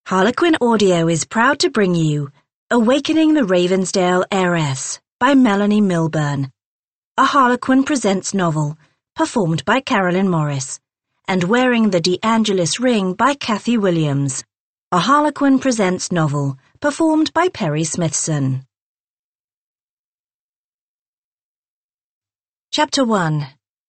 Harlequin Audio is proud to bring you Awakening the Ravensdale Heiress by Melanie Milburn, a Harlequin Presents novel, performed by Carolyn Morris, and Wearing the DeAngelis Ring by Kathy Williams, a Harlequin Presents novel, performed by Perry Smithson. Chapter 1.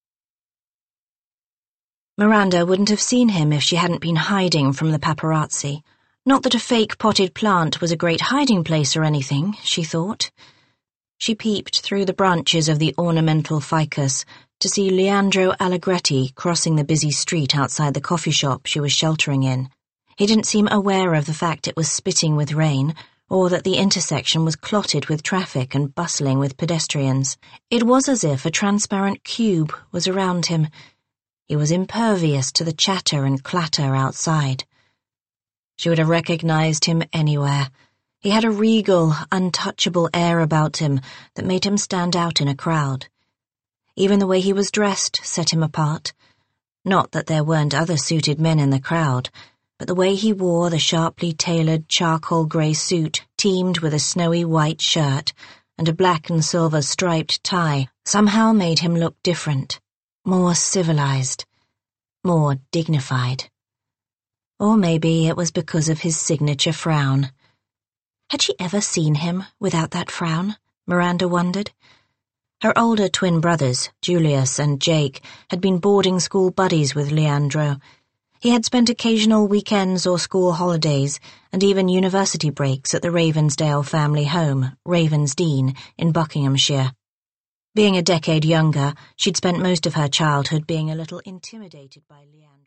Miranda wouldn't have seen him if she hadn't been hiding from the paparazzi. Not that a fake potted plant was a great hiding place or anything, she thought. She peeped through the branches of the ornamental ficus to see Leandro Allegretti crossing the busy street outside the coffee shop she was sheltering in. He didn't seem aware of the fact it was spitting with rain, or that the intersection was clotted with traffic and bustling with pedestrians. It was as if a transparent cube was around him. He was impervious to the chatter and clatter outside. She would have recognized him anywhere. He had a regal, untouchable air about him that made him stand out in a crowd. Even the way he was dressed set him apart. Not that there weren't other suited men in the crowd, but the way he wore the sharply tailored charcoal grey suit teamed with a snowy white shirt and a black and silver striped tie somehow made him look different, more civilized, more dignified. Or maybe it was because of his signature frown. Had she ever seen him without that frown? Miranda wondered. Her older twin brothers, Julius and Jake, had been boarding school buddies with Leandro. He had spent occasional weekends or school holidays and even university breaks at the Ravensdale family home, Ravensdene, in Buckinghamshire. Being a decade younger, she'd spent most of her childhood being a little intimidated by Leandro.